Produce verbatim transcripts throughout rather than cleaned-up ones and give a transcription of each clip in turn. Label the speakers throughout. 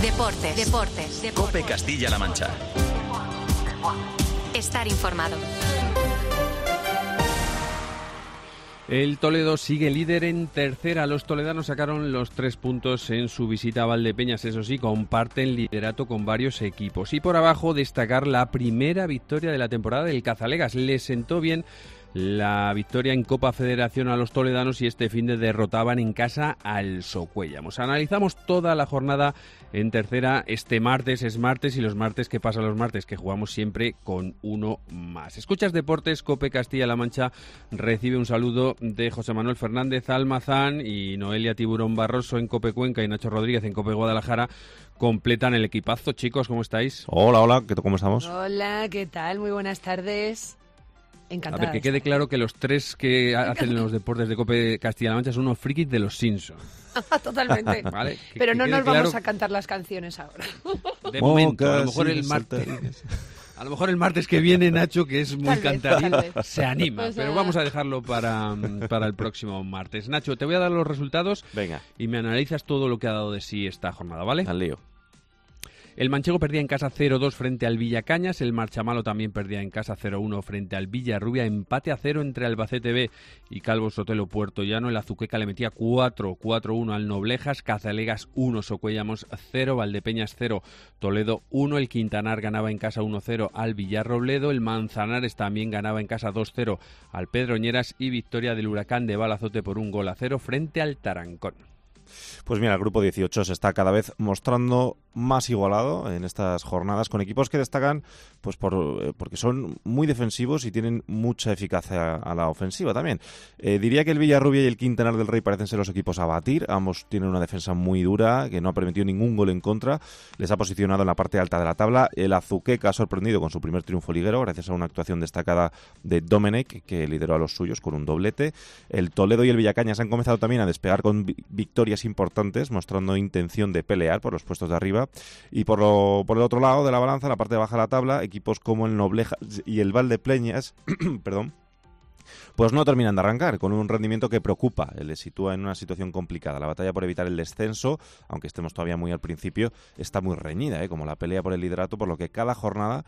Speaker 1: Deportes. Deportes. Deportes.
Speaker 2: COPE Castilla-La Mancha.
Speaker 1: Estar informado.
Speaker 3: El Toledo sigue líder en tercera. Los toledanos sacaron los tres puntos en su visita a Valdepeñas. Eso sí, comparten liderato con varios equipos. Y por abajo, destacar la primera victoria de la temporada del Cazalegas. Les sentó bien la victoria en Copa Federación a los toledanos y este fin de derrotaban en casa al Socuellamos. Analizamos toda la jornada en tercera. Este martes es martes y los martes, ¿qué pasa los martes? Que jugamos siempre con uno más. Escuchas Deportes, COPE Castilla-La Mancha recibe un saludo de José Manuel Fernández Almazán y Noelia Tiburón Barroso en COPE Cuenca y Nacho Rodríguez en COPE Guadalajara. Completan el equipazo. Chicos, ¿cómo estáis?
Speaker 4: Hola, hola, ¿cómo estamos?
Speaker 5: Hola, ¿qué tal? Muy buenas tardes. Encantada.
Speaker 3: A ver, que quede claro que los tres que hacen los deportes de COPE Castilla-La Mancha son unos frikis de los Simpsons.
Speaker 5: Totalmente.
Speaker 3: ¿Vale? Que,
Speaker 5: Pero
Speaker 3: que
Speaker 5: no nos
Speaker 3: claro,
Speaker 5: vamos a cantar las canciones ahora.
Speaker 3: De momento, a lo mejor el martes... A lo mejor el martes que viene, Nacho, que es muy
Speaker 5: Tal
Speaker 3: cantaril,
Speaker 5: vez, tal vez.
Speaker 3: se anima.
Speaker 5: Pues
Speaker 3: pero
Speaker 5: nada.
Speaker 3: vamos a dejarlo para, para el próximo martes. Nacho, te voy a dar los resultados.
Speaker 4: Venga.
Speaker 3: Y me analizas todo lo que ha dado de sí esta jornada, ¿vale?
Speaker 4: Al lío.
Speaker 3: El Manchego perdía en casa cero dos frente al Villacañas, el Marchamalo también perdía en casa cero uno frente al Villarrubia, empate a cero entre Albacete B y Calvo Sotelo Puertollano, el Azuqueca le metía cuatro uno al Noblejas, Cazalegas uno, Socuellamos cero, Valdepeñas cero, Toledo uno, el Quintanar ganaba en casa uno cero al Villarrobledo, el Manzanares también ganaba en casa dos cero al Pedroñeras y victoria del Huracán de Balazote por un gol a cero frente al Tarancón.
Speaker 4: Pues mira, el grupo dieciocho se está cada vez mostrando más igualado en estas jornadas, con equipos que destacan pues por eh, porque son muy defensivos y tienen mucha eficacia a la ofensiva también. Eh, diría que el Villarrubia y el Quintanar del Rey parecen ser los equipos a batir. Ambos tienen una defensa muy dura, que no ha permitido ningún gol en contra. Les ha posicionado en la parte alta de la tabla. El Azuqueca ha sorprendido con su primer triunfo liguero, gracias a una actuación destacada de Domenech, que lideró a los suyos con un doblete. El Toledo y el Villacañas han comenzado también a despegar con vi- victorias importantes, mostrando intención de pelear por los puestos de arriba. Y por, lo, por el otro lado de la balanza, la parte de baja de la tabla, equipos como el Noblejas y el Valdepeñas, perdón, pues no terminan de arrancar, con un rendimiento que preocupa, les sitúa en una situación complicada. La batalla por evitar el descenso, aunque estemos todavía muy al principio, está muy reñida, ¿eh? Como la pelea por el liderato, por lo que cada jornada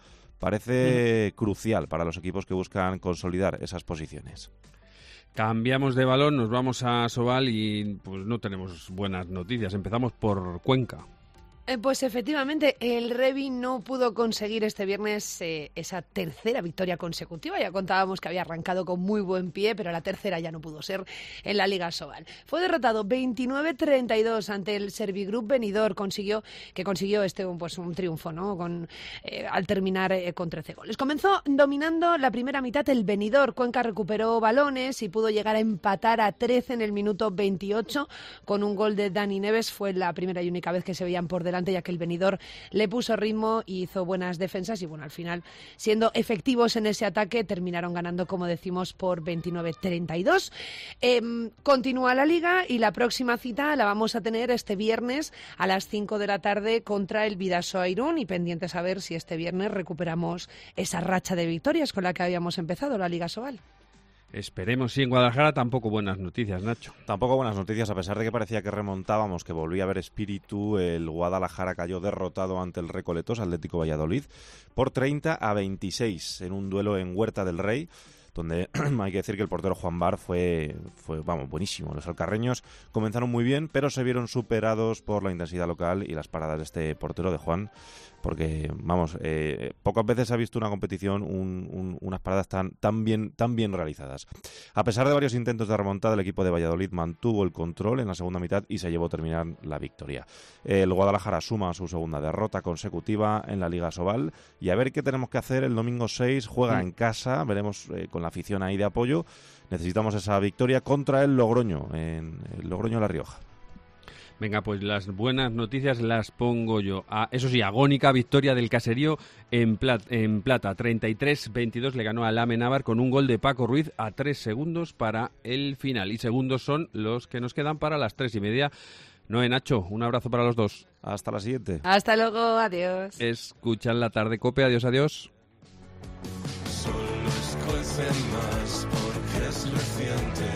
Speaker 4: parece mm. crucial para los equipos que buscan consolidar esas posiciones.
Speaker 3: Cambiamos de balón, nos vamos a Sobal y pues no tenemos buenas noticias. Empezamos por Cuenca.
Speaker 5: Eh, pues efectivamente, el Revi no pudo conseguir este viernes eh, esa tercera victoria consecutiva. Ya contábamos que había arrancado con muy buen pie, pero la tercera ya no pudo ser en la Liga Sobal. Fue derrotado veintinueve treinta y dos ante el Servigroup Benidorm, consiguió, que consiguió este pues, un triunfo, ¿no? Con, eh, al terminar eh, con trece goles. Comenzó dominando la primera mitad el Benidorm. Cuenca recuperó balones y pudo llegar a empatar a trece en el minuto veintiocho con un gol de Dani Neves. Fue la primera y única vez que se veían por delante, ya que el Benidorm le puso ritmo y hizo buenas defensas y bueno, al final, siendo efectivos en ese ataque, terminaron ganando, como decimos, por veintinueve treinta y dos. Eh, continúa la Liga y la próxima cita la vamos a tener este viernes a las cinco de la tarde contra el Bidasoa Irún, y pendientes a ver si este viernes recuperamos esa racha de victorias con la que habíamos empezado la Liga Sobal.
Speaker 3: Esperemos, sí, en Guadalajara tampoco buenas noticias, Nacho.
Speaker 4: Tampoco buenas noticias, a pesar de que parecía que remontábamos, que volvía a haber espíritu, el Guadalajara cayó derrotado ante el Recoletos Atlético Valladolid por treinta a veintiséis en un duelo en Huerta del Rey, donde hay que decir que el portero Juan Bar fue, fue vamos, buenísimo. Los alcarreños comenzaron muy bien, pero se vieron superados por la intensidad local y las paradas de este portero de Juan, porque, vamos, eh, pocas veces se ha visto una competición, un, un, unas paradas tan, tan, bien, tan bien realizadas. A pesar de varios intentos de remontada, el equipo de Valladolid mantuvo el control en la segunda mitad y se llevó a terminar la victoria. El Guadalajara suma su segunda derrota consecutiva en la Liga Sobal, y a ver qué tenemos que hacer el domingo seis, juega en casa, veremos eh, con la afición ahí de apoyo. Necesitamos esa victoria contra el Logroño, en el Logroño La Rioja.
Speaker 3: Venga, pues las buenas noticias las pongo yo. Ah, eso sí, agónica victoria del Caserío en, plat, en plata. treinta y tres veintidós le ganó al Amenábar con un gol de Paco Ruiz a tres segundos para el final. Y segundos son los que nos quedan para las tres y media. Noé, Nacho, un abrazo para los dos.
Speaker 4: Hasta la siguiente.
Speaker 5: Hasta luego, adiós.
Speaker 3: Escuchan La Tarde Cope, adiós, adiós.
Speaker 6: Solo escuece más porque es reciente.